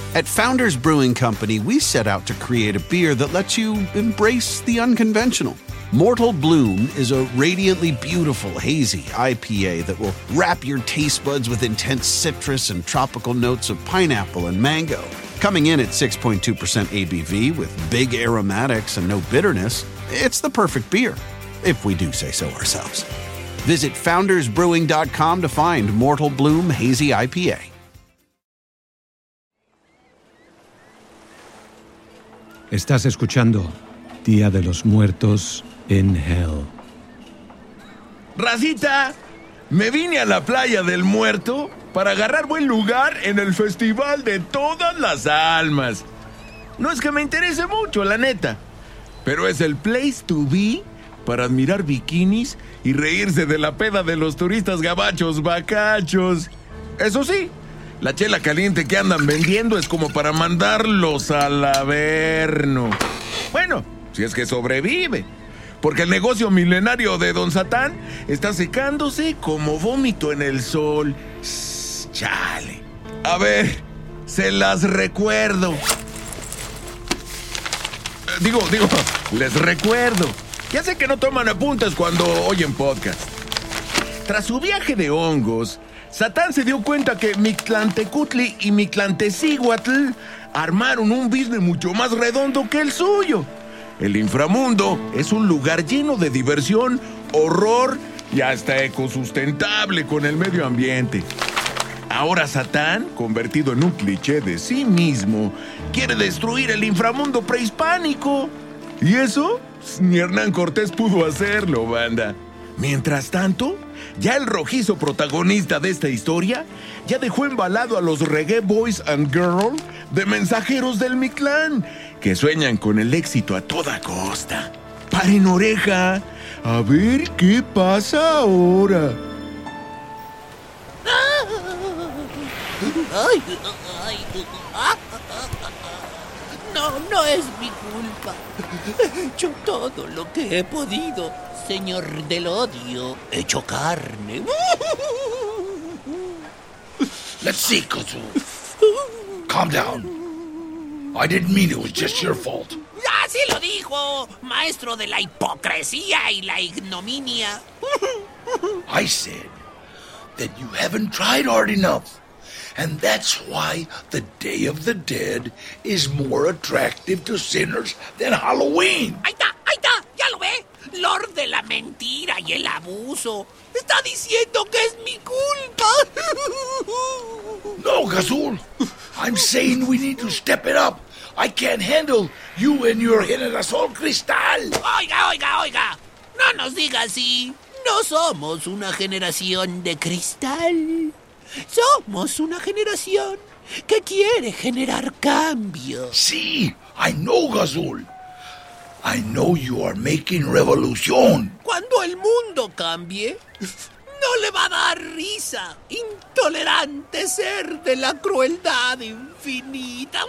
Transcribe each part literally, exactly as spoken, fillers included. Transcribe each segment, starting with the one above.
At Founders Brewing Company, we set out to create a beer that lets you embrace the unconventional. Mortal Bloom is a radiantly beautiful, hazy I P A that will wrap your taste buds with intense citrus and tropical notes of pineapple and mango. Coming in at six point two percent A B V with big aromatics and no bitterness, it's the perfect beer, if we do say so ourselves. Visit founders brewing dot com to find Mortal Bloom Hazy I P A. Estás escuchando Día de los Muertos en Hell. Racita, me vine a la playa del Muerto para agarrar buen lugar en el Festival de Todas las Almas. No es que me interese mucho, la neta, pero es el place to be para admirar bikinis y reírse de la peda de los turistas gabachos bacachos. Eso sí, la chela caliente que andan vendiendo es como para mandarlos al averno. Bueno, si es que sobrevive. Porque el negocio milenario de Don Satán está secándose como vómito en el sol. Shh, chale. A ver, se las recuerdo. Digo, digo, les recuerdo. Ya sé que no toman apuntes cuando oyen podcast. Tras su viaje de hongos, Satán se dio cuenta que Mictlantecutli y Mictlantecíhuatl armaron un business mucho más redondo que el suyo. El inframundo es un lugar lleno de diversión, horror y hasta ecosustentable con el medio ambiente. Ahora Satán, convertido en un cliché de sí mismo, quiere destruir el inframundo prehispánico. ¿Y eso? Ni Hernán Cortés pudo hacerlo, banda. Mientras tanto, ya el rojizo protagonista de esta historia ya dejó embalado a los reggae boys and girls de mensajeros del Mictlán, que sueñan con el éxito a toda costa. Paren oreja, a ver qué pasa ahora. Ay, ay, no, no es mi culpa. He hecho todo lo que he podido, señor del odio. He hecho carne. Let's see, Kazu. Calm down. I didn't mean it was just your fault. Así lo dijo, maestro de la hipocresía y la ignominia. I said that you haven't tried hard enough. And that's why the Day of the Dead is more attractive to sinners than Halloween. Ahí está, ahí está, ya lo ve. Lord de la mentira y el abuso. Está diciendo que es mi culpa. No, Gazul. I'm saying we need to step it up. I can't handle you and your generación cristal. Oiga, oiga, oiga. No nos diga así. No somos una generación de cristal. Somos una generación que quiere generar cambio. Sí, I know, Gazul. I know you are making revolución. Cuando el mundo cambie, no le va a dar risa. Intolerante ser de la crueldad infinita.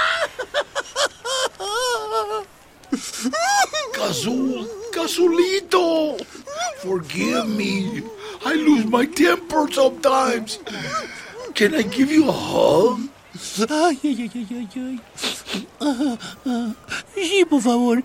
Gazul, Gazulito, forgive me. I lose my temper sometimes. Can I give you a hug? Ay, ay, ay, ay, ay. Ah, ah. Sí, por favor.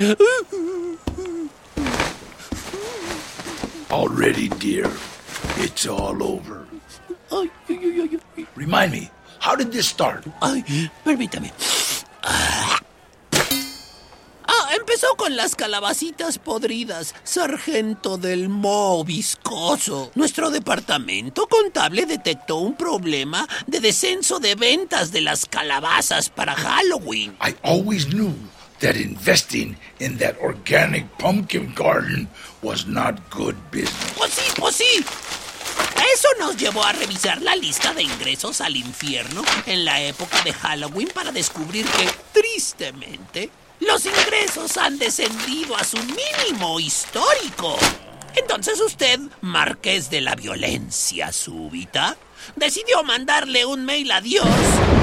Already, dear. It's all over. Ay, ay, ay, ay. Remind me, how did this start? Ay, permítame. Ah. Ah, empezó con las calabacitas podridas, sargento del moho viscoso. Nuestro departamento contable detectó un problema de descenso de ventas de las calabazas para Halloween. I always knew that investing in that organic pumpkin garden was not good business. Pues sí, pues sí. Eso nos llevó a revisar la lista de ingresos al infierno en la época de Halloween para descubrir que, tristemente, los ingresos han descendido a su mínimo histórico. Entonces usted, marqués de la violencia súbita, decidió mandarle un mail a Dios.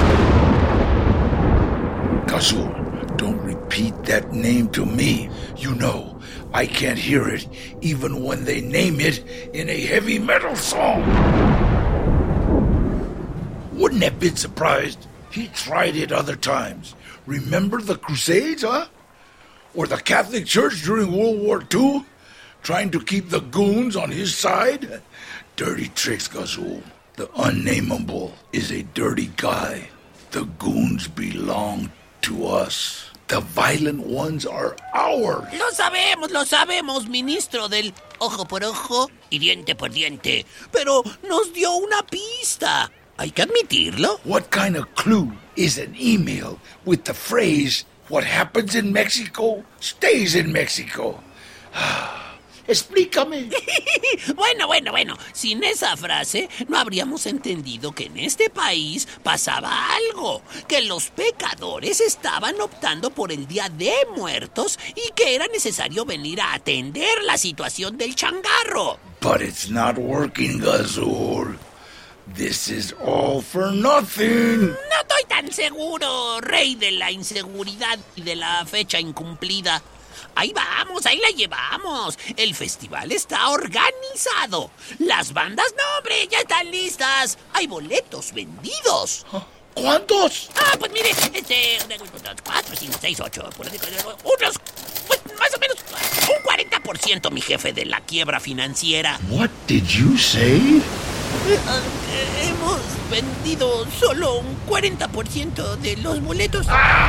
Gazul, don't repeat that name to me. You know, I can't hear it even when they name it in a heavy metal song. Wouldn't have been surprised He tried it other times. Remember the Crusades, huh? Or the Catholic Church during World War Two? Trying to keep the goons on his side? Dirty tricks, Gazul. The unnameable is a dirty guy. The goons belong to us. The violent ones are ours. Lo sabemos, lo sabemos, ministro del ojo por ojo y diente por diente. Pero nos dio una pista. Hay que admitirlo. What kind of clue is an email with the phrase, what happens in Mexico stays in Mexico? Explícame. Bueno, bueno, bueno. Sin esa frase, no habríamos entendido que en este país pasaba algo. Que los pecadores estaban optando por el Día de Muertos y que era necesario venir a atender la situación del changarro. But it's not working, Gazul. This is all for nothing. No estoy tan seguro, rey de la inseguridad y de la fecha incumplida. Ahí vamos, ahí la llevamos. El festival está organizado. Las bandas, no, hombre, ya están listas. Hay boletos vendidos. ¿Cuántos? Ah, pues mire, este... cuatro, cinco, seis, ocho... Unos... Pues más o menos un cuarenta por ciento, mi jefe, de la quiebra financiera. What did you say? Eh, eh, hemos vendido solo un cuarenta por ciento de los boletos.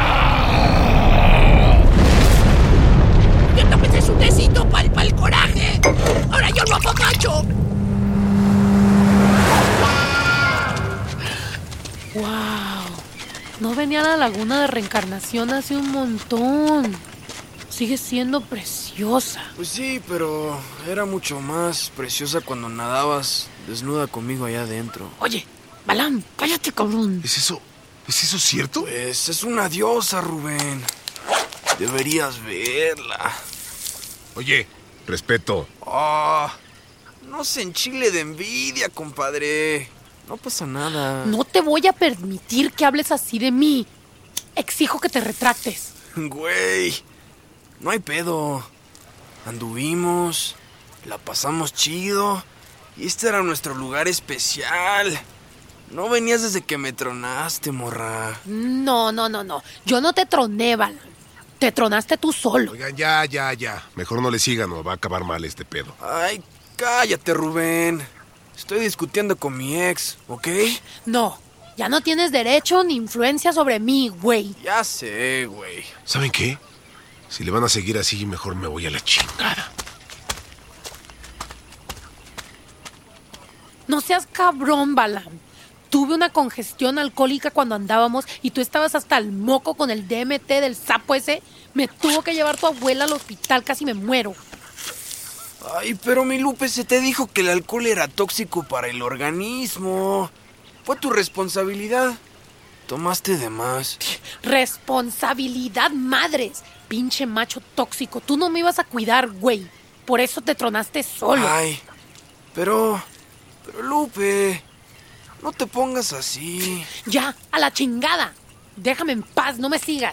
Yo también es un tecito pa'l pa'l coraje. Ahora yo lo apapacho. ¡Wow! No venía a la laguna de Reencarnación hace un montón. Sigue siendo preciosa. Pues sí, pero era mucho más preciosa cuando nadabas desnuda conmigo allá adentro. Oye, Balam, cállate, cabrón. ¿Es eso? ¿Es eso cierto? Pues es una diosa, Rubén. Deberías verla. Oye, respeto. Ah, no se enchile de envidia, compadre. No pasa nada. No te voy a permitir que hables así de mí. Exijo que te retractes. Güey, no hay pedo. Anduvimos, la pasamos chido y este era nuestro lugar especial. No venías desde que me tronaste, morra. No, no, no, no. Yo no te troné, Balam. Te tronaste tú solo. Oigan, ya, ya, ya. Mejor no le sigan o va a acabar mal este pedo. Ay, cállate, Rubén. Estoy discutiendo con mi ex, ¿ok? No, ya no tienes derecho ni influencia sobre mí, güey. Ya sé, güey. ¿Saben qué? Si le van a seguir así, mejor me voy a la chingada. No seas cabrón, Balam. Tuve una congestión alcohólica cuando andábamos y tú estabas hasta el moco con el D M T del sapo ese. Me tuvo que llevar tu abuela al hospital, casi me muero. Ay, pero mi Lupe, se te dijo que el alcohol era tóxico para el organismo. Fue tu responsabilidad. Tomaste de más. Responsabilidad, madres. Pinche macho tóxico. Tú no me ibas a cuidar, güey. Por eso te tronaste solo. Ay, pero... Pero Lupe... No te pongas así. Ya, a la chingada. Déjame en paz, no me sigas.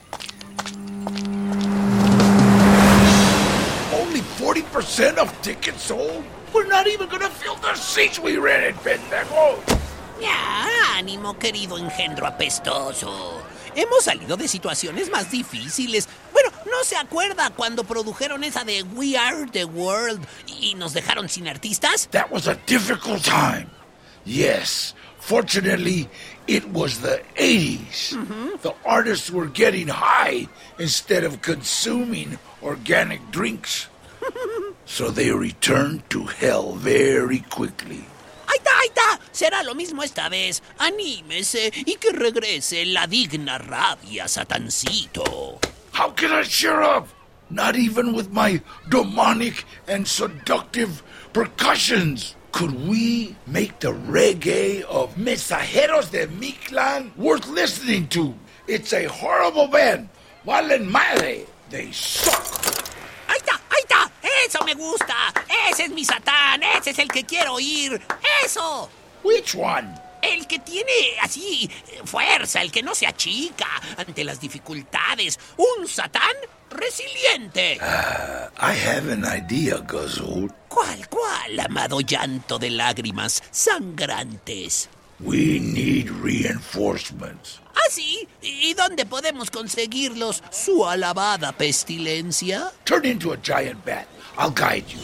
Only forty percent of tickets sold? We're not even gonna fill the seats we rented, pendejo. Ya, ánimo, querido engendro apestoso. Hemos salido de situaciones más difíciles. Bueno, ¿no se acuerda cuando produjeron esa de We Are the World y nos dejaron sin artistas? That was a difficult time. Yes, fortunately, it was the eighties. Mm-hmm. The artists were getting high instead of consuming organic drinks. So they returned to hell very quickly. ¡Ahí está, ahí está! Será lo mismo esta vez. Anímese y que regrese la digna rabia, Satancito. How can I cheer up? Not even with my demonic and seductive percussions. Could we make the reggae of Mensajeros de Mictlan worth listening to? It's a horrible band. Valen madre. They suck. ¡Ahí está, ahí está! ¡Eso me gusta! ¡Ese es mi Satán! ¡Ese es el que quiero oír! ¡Eso! Which one? El que tiene así fuerza, el que no se achica ante las dificultades. Un Satán resiliente. Uh, I have an idea, Gazul. ¿Cuál, cuál, amado llanto de lágrimas sangrantes? We need reinforcements. ¿Ah, sí? ¿Y dónde podemos conseguirlos, su alabada pestilencia? Turn into a giant bat. I'll guide you.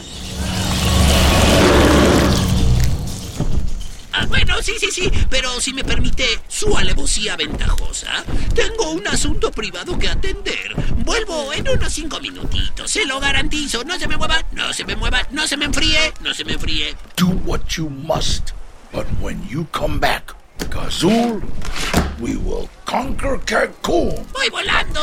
Ah, bueno, sí, sí, sí, pero si me permite su alevosía ventajosa, tengo un asunto privado que atender. Vuelvo en unos cinco minutitos, se lo garantizo. No se me mueva, no se me mueva, no se me enfríe, no se me enfríe. Do what you must, but when you come back, Gazul, we will conquer Cancún. ¡Voy volando!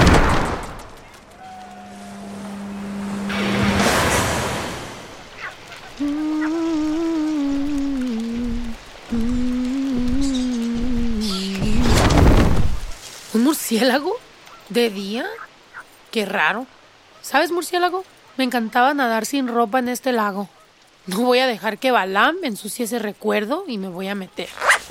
¿Un murciélago? ¿De día? Qué raro. ¿Sabes, murciélago? Me encantaba nadar sin ropa en este lago. No voy a dejar que Balaam ensucie ese recuerdo y me voy a meter.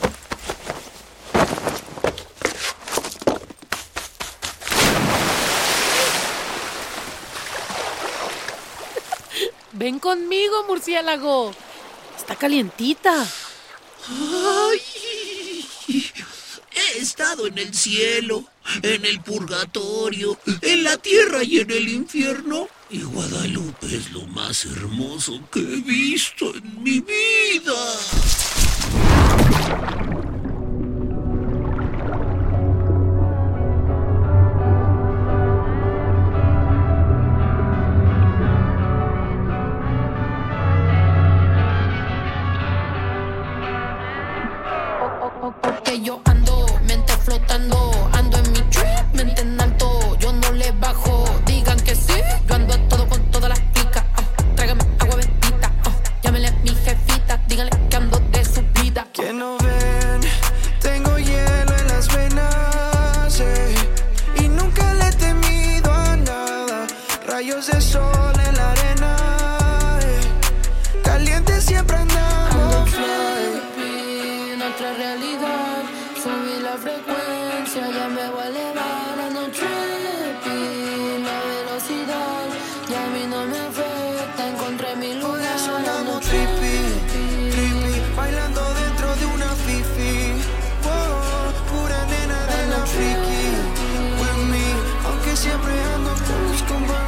Ven conmigo, murciélago. Está calientita. ¡Ay! He estado en el cielo, en el purgatorio, en la tierra y en el infierno. Y Guadalupe es lo más hermoso que he visto en mi vida. Porque yo ando, mente flotando, ando en mi trip, mente en alto, yo no le bajo, digan que sí, yo ando a todo con todas las picas, uh, tráigame agua bendita, uh, llámenle a mi jefita, díganle que ando de su vida. Que no ven, tengo hielo en las venas, eh, y nunca le he temido a nada, rayos de sol en la arena, eh, caliente siempre andamos fly, en otra realidad, subí la frecuencia, ya me voy a elevar a no tripping, la velocidad, ya a mí no me afecta, encontré mi lugar. por eso andamos trippy, trippy, bailando dentro de una fifi, oh, pura nena de la freaky, with me, aunque siempre ando con los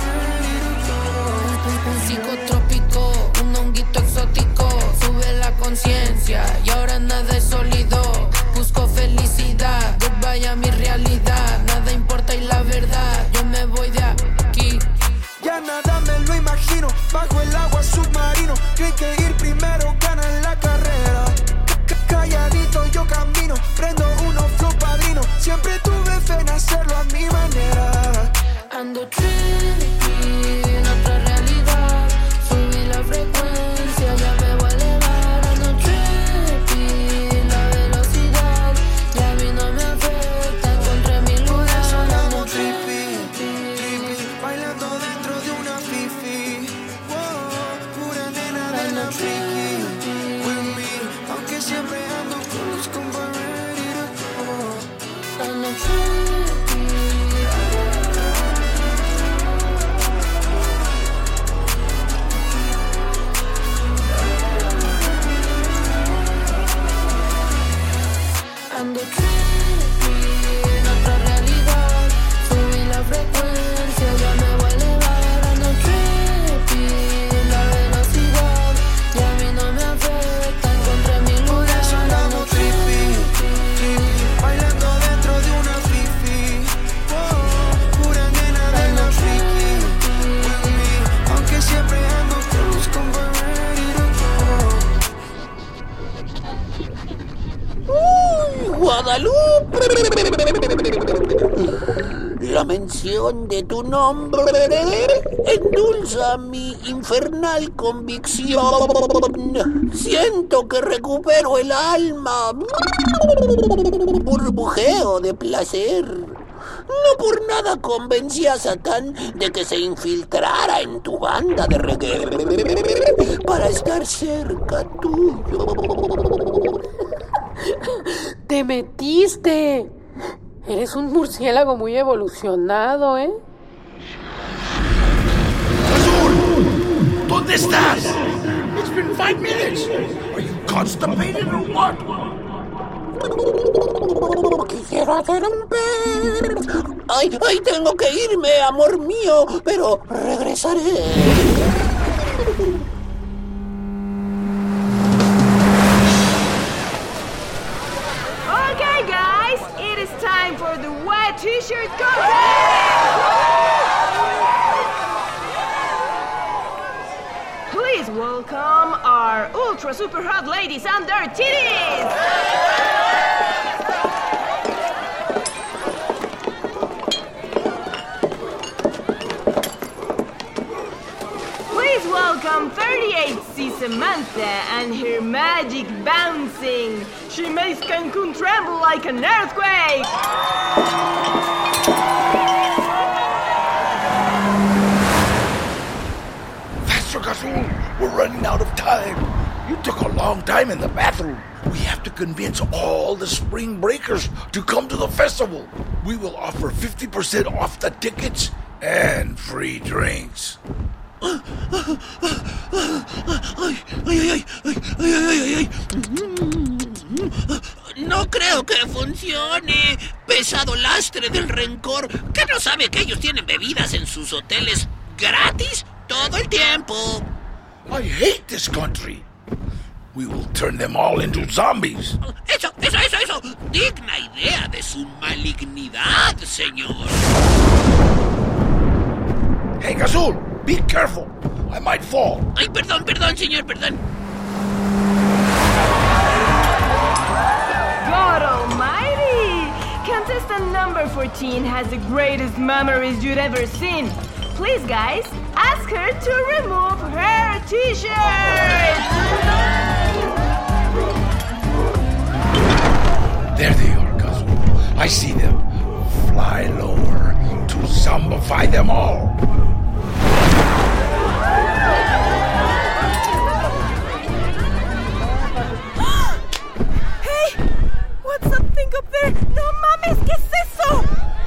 Un psicotrópico, un honguito exótico, sube la conciencia y ahora nada es sólido. Busco felicidad, goodbye a mi realidad, nada importa y la verdad, yo me voy de aquí. Ya nada me lo imagino, bajo el agua submarino, creí que ir primero gana en la carrera. C Calladito yo camino, prendo uno flow padrino, siempre tuve fe en hacerlo a mi manera. Ando trippy, en otra realidad, subí la frecuencia, ya me voy a elevar, ando trippy, la velocidad, ya a mí no me afecta, encontré mi lugar. Por eso andamos trippy, trippy, bailando dentro de una fifi, oh, pura nena de la freaky, with me, aunque siempre ando con los compas ready to go. Ando trippy. Ando trippy, en otra realidad, subí la frecuencia, ya me voy a elevar, ando trippy, la velocidad, ya a mí no me afecta, encontré mi lugar. Por eso andamos trippy, trippy, bailando dentro de una fifi, oh, pura nena de la freaky, with me, aunque siempre ando con los compas ready to go. Guadalupe, la mención de tu nombre endulza mi infernal convicción. Siento que recupero el alma, burbujeo de placer. No por nada convencí a Satán de que se infiltrara en tu banda de reggae para estar cerca tuyo. ¡Te metiste! Eres un murciélago muy evolucionado, ¿eh? Azul, ¿dónde estás? It's been five minutes. Are you constipated or what? Quisiera hacer un perro. Ay, ay, tengo que irme, amor mío, pero regresaré. Okay, guys, it is time for the wet t-shirt contest! Please welcome our ultra super hot ladies and their titties! Please welcome thirty-eight C Samantha and her magic bouncing. She makes Cancun tremble like an earthquake. Faster, Gazul! We're running out of time. You took a long time in the bathroom. We have to convince all the spring breakers to come to the festival. We will offer fifty percent off the tickets and free drinks. Ay, ay, ay, ay, ay, ay, ay. No creo que funcione. Pesado lastre del rencor. ¿Que no sabe que ellos tienen bebidas en sus hoteles gratis todo el tiempo? I hate this country. We will turn them all into zombies. Eso, eso, eso, eso. Digna idea de su malignidad, señor. Hey, Gazul, be careful. I might fall. Ay, perdón, perdón, señor, perdón. God almighty! Contestant number fourteen has the greatest memories you'd ever seen. Please, guys, ask her to remove her t-shirt! There they are, Gazul. I see them. Fly lower to zombify them all. Hey! What's that thing up there? No mames, ¿qué es eso?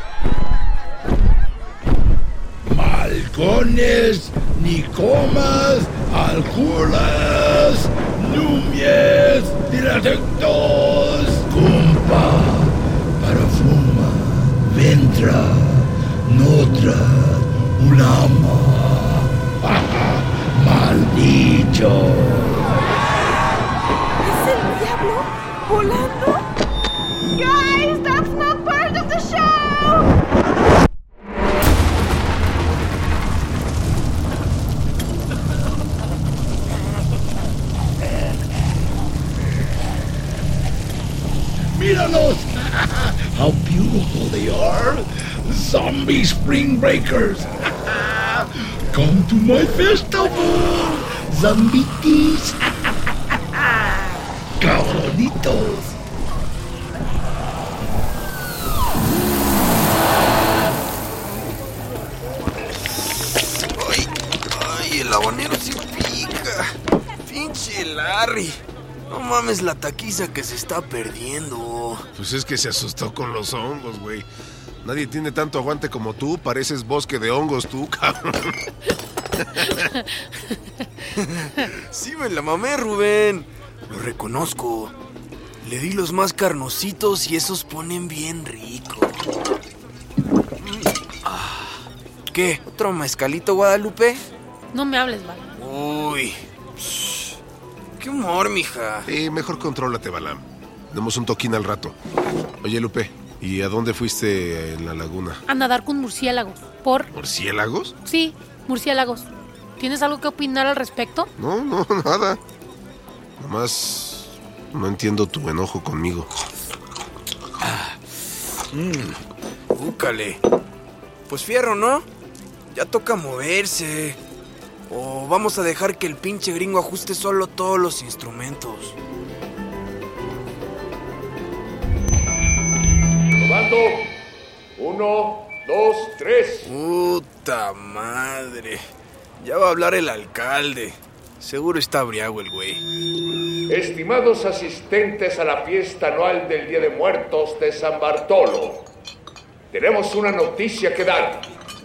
Malcones, Nicomas, Aljuras, Numies, Dilatectos, Cumpa, Parafuma, Ventra, Notra, Ulama. ¡Maldito! ¿Es el diablo volando? Guys, that's not part of the show! ¡Míralos! How beautiful they are! Zombie spring breakers! Come to my festival! Zombitis! ¡Cabronitos! Ay, ay, el habanero sí pica. Pinche Larry. No mames la taquiza que se está perdiendo. Pues es que se asustó con los hongos, güey. Nadie tiene tanto aguante como tú. Pareces bosque de hongos tú, cabrón. Sí me la mamé, Rubén. Lo reconozco. Le di los más carnositos y esos ponen bien rico. Ah, ¿qué? ¿Otro mezcalito, Guadalupe? No me hables, Balam. Uy. Psh, qué humor, mija. Sí, mejor contrólate, Balam. Demos un toquín al rato. Oye, Lupe, ¿y a dónde fuiste en la laguna? A nadar con murciélagos. ¿Por? ¿Murciélagos? Sí, murciélagos. ¿Tienes algo que opinar al respecto? No, no, nada. Nomás no entiendo tu enojo conmigo. Mmm, úcale. Pues fierro, ¿no? Ya toca moverse. O vamos a dejar que el pinche gringo ajuste solo todos los instrumentos. Probando. Uno, dos, tres. Puta madre. Ya va a hablar el alcalde. Seguro está briago el güey. Estimados asistentes a la fiesta anual del Día de Muertos de San Bartolo, tenemos una noticia que dar.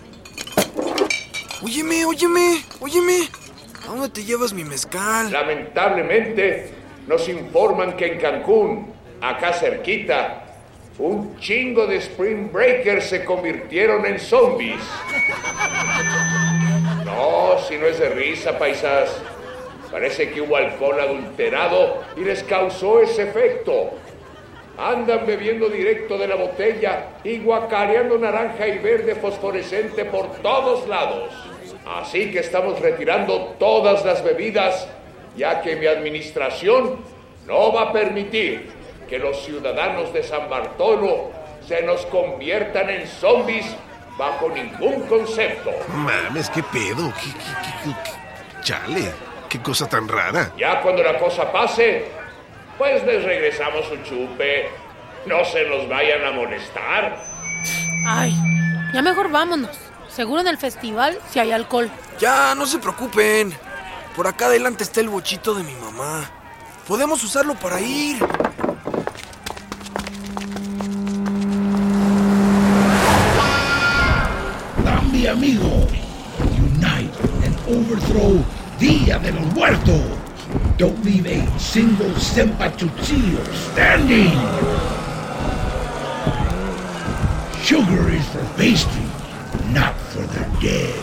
Óyeme, óyeme, óyeme. ¿A dónde te llevas mi mezcal? Lamentablemente, nos informan que en Cancún acá cerquita, un chingo de Spring Breakers se convirtieron en zombies. No, si no es de risa, paisas. Parece que hubo alcohol adulterado y les causó ese efecto. Andan bebiendo directo de la botella y guacareando naranja y verde fosforescente por todos lados. Así que estamos retirando todas las bebidas, ya que mi administración no va a permitir que los ciudadanos de San Bartolo se nos conviertan en zombies bajo ningún concepto. Mames, ¿qué pedo? ¿Qué, qué, qué, qué? Chale, qué cosa tan rara. Ya cuando la cosa pase, pues les regresamos su chupe. No se nos vayan a molestar. Ay, ya mejor vámonos. Seguro en el festival si hay alcohol. Ya, no se preocupen. Por acá adelante está el bochito de mi mamá. Podemos usarlo para ir. Dame, amigo. Unite and overthrow Día de los Muertos. Don't leave a single Sempatuchillo standing. Sugar is for pastry, not for the dead.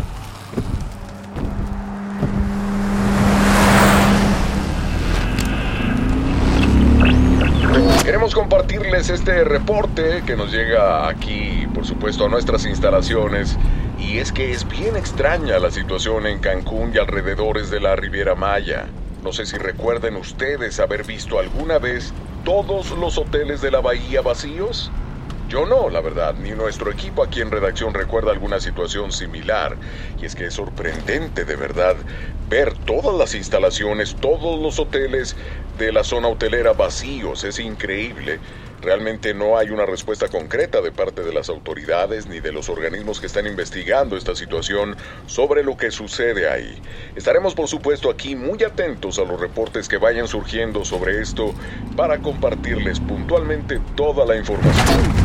Queremos compartirles este reporte que nos llega aquí, por supuesto, a nuestras instalaciones. Y es que es bien extraña la situación en Cancún y alrededores de la Riviera Maya. No sé si recuerden ustedes haber visto alguna vez todos los hoteles de la bahía vacíos. Yo no, la verdad, ni nuestro equipo aquí en redacción recuerda alguna situación similar. Y es que es sorprendente, de verdad, ver todas las instalaciones, todos los hoteles de la zona hotelera vacíos. Es increíble. Realmente no hay una respuesta concreta de parte de las autoridades ni de los organismos que están investigando esta situación sobre lo que sucede ahí. Estaremos, por supuesto, aquí muy atentos a los reportes que vayan surgiendo sobre esto para compartirles puntualmente toda la información.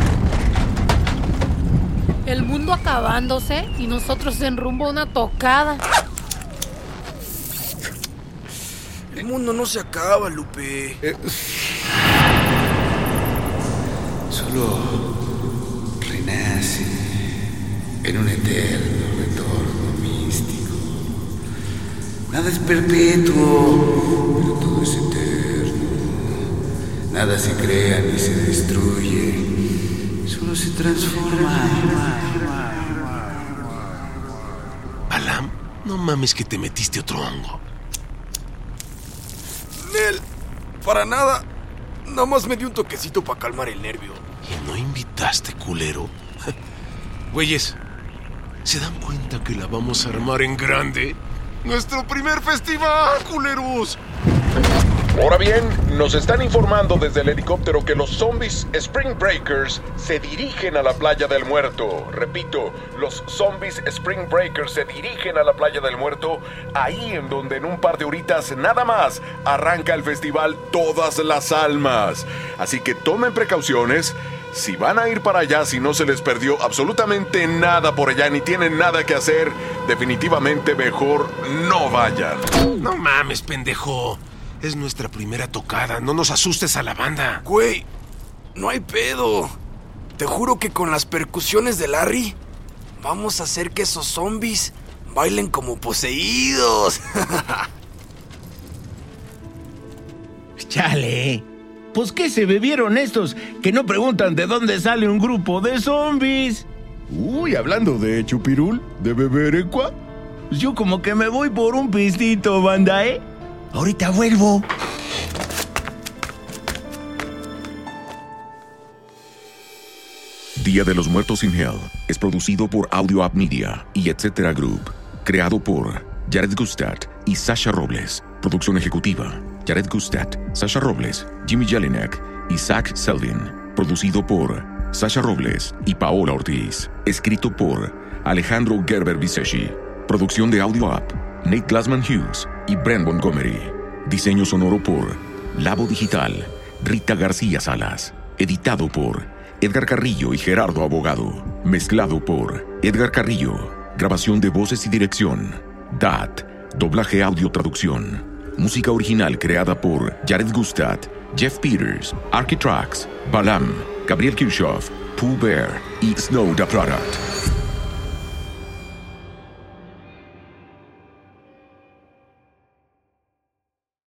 El mundo acabándose y nosotros en rumbo a una tocada. El mundo no se acaba, Lupe. Eh, Solo renace en un eterno retorno místico. Nada es perpetuo, pero todo es eterno. Nada se crea ni se destruye, solo se transforma. Balam, no mames que te metiste otro hongo. Nel, para nada. Nada más me dio un toquecito para calmar el nervio. ¿Y no invitaste, culero? Güeyes, ¿se dan cuenta que la vamos a armar en grande? ¡Nuestro primer festival, culeros! Ahora bien, nos están informando desde el helicóptero que los zombies Spring Breakers se dirigen a la Playa del Muerto. Repito, los zombies Spring Breakers se dirigen a la Playa del Muerto, ahí en donde en un par de horitas nada más arranca el festival Todas las Almas. Así que tomen precauciones. Si van a ir para allá, si no se les perdió absolutamente nada por allá, ni tienen nada que hacer, definitivamente mejor no vayan. No mames, pendejo. Es nuestra primera tocada, no nos asustes a la banda. Güey, no hay pedo. Te juro que con las percusiones de Larry vamos a hacer que esos zombies bailen como poseídos. Chale. Pues ¿qué se bebieron estos que no preguntan de dónde sale un grupo de zombies? Uy, hablando de chupirul, de beber ecua, pues yo como que me voy por un pistito, banda, ¿eh? Ahorita vuelvo. Día de los Muertos in Hell es producido por Audio App Media y Etcétera Group. Creado por Jared Gustad y Sasha Robles. Producción ejecutiva: Jared Gustad, Sasha Robles, Jimmy Jelinek y Zach Selvin. Producido por Sasha Robles y Paola Ortiz. Escrito por Alejandro Gerber Viseshi. Producción de Audio App, Nate Glassman Hughes y Brent Montgomery. Diseño sonoro por Labo Digital, Rita García Salas. Editado por Edgar Carrillo y Gerardo Abogado. Mezclado por Edgar Carrillo. Grabación de voces y dirección D A T. Doblaje audio traducción. Música original creada por Jared Gustad, Jeff Peters, Architrax, Balam, Gabriel Kirchhoff, Pooh Bear y Snow the Product.